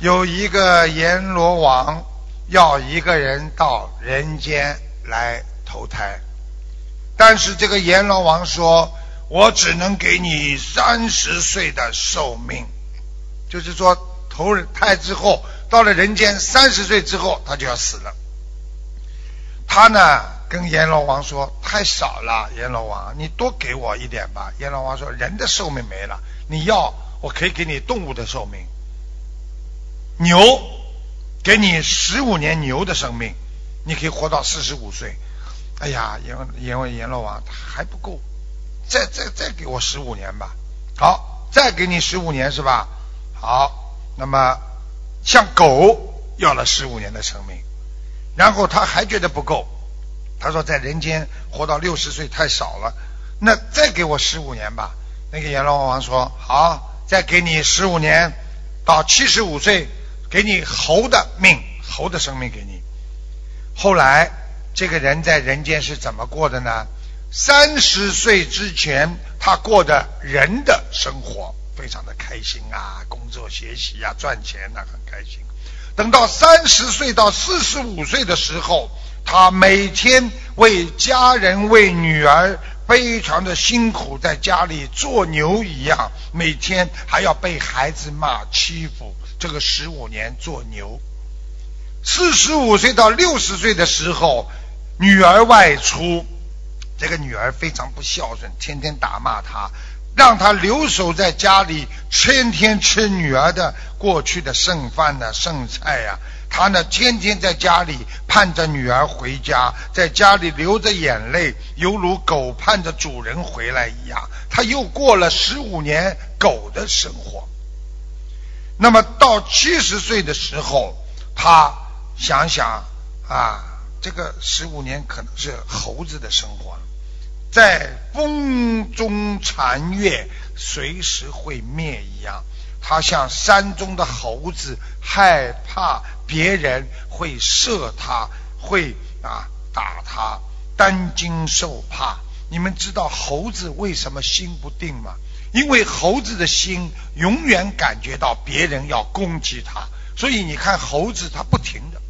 有一个阎罗王要一个人到人间来投胎，但是这个阎罗王说，我只能给你30岁的寿命，就是说投胎之后到了人间30岁之后他就要死了。他呢跟阎罗王说，太少了，阎罗王你多给我一点吧。阎罗王说，人的寿命没了，你要我可以给你动物的寿命，牛给你15年牛的生命，你可以活到45岁。哎呀，阎罗王还不够，再给我15年吧。好，再给你15年是吧？好，那么像狗要了15年的生命，然后他还觉得不够，他说在人间活到60岁太少了，那再给我15年吧。那个阎罗王说，好，再给你15年到75岁，给你猴的命，猴的生命给你。后来这个人在人间是怎么过的呢？30岁之前他过的人的生活，非常的开心啊，工作学习啊，赚钱啊，很开心。等到30岁到45岁的时候，他每天为家人为女儿非常的辛苦，在家里做牛一样，每天还要被孩子骂欺负，这个15年做牛。45岁到60岁的时候，女儿外出，这个女儿非常不孝顺，天天打骂他，让他留守在家里，天天吃女儿的过去的剩饭啊剩菜啊。他呢天天在家里盼着女儿回家，在家里流着眼泪，犹如狗盼着主人回来一样。他又过了15年狗的生活。那么到70岁的时候，他想想啊，这个15年可能是猴子的生活了，在风中残月，随时会灭一样。他像山中的猴子，害怕别人会射他，会打他，担惊受怕。你们知道猴子为什么心不定吗？因为猴子的心永远感觉到别人要攻击他，所以你看猴子他不停的，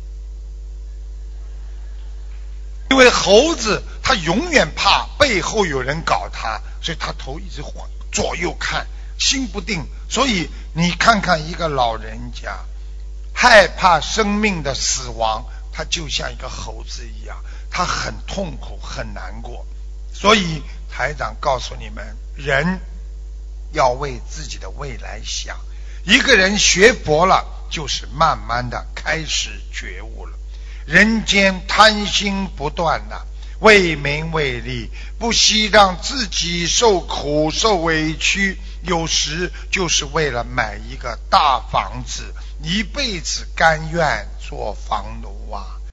因为猴子他永远怕背后有人搞他，所以他头一直晃，左右看，心不定。所以你看看一个老人家害怕生命的死亡，他就像一个猴子一样，他很痛苦很难过。所以台长告诉你们，人要为自己的未来想。一个人学佛了，就是慢慢的开始觉悟了。人间贪心不断的，为名为利，不惜让自己受苦受委屈，有时就是为了买一个大房子，一辈子甘愿做房奴啊。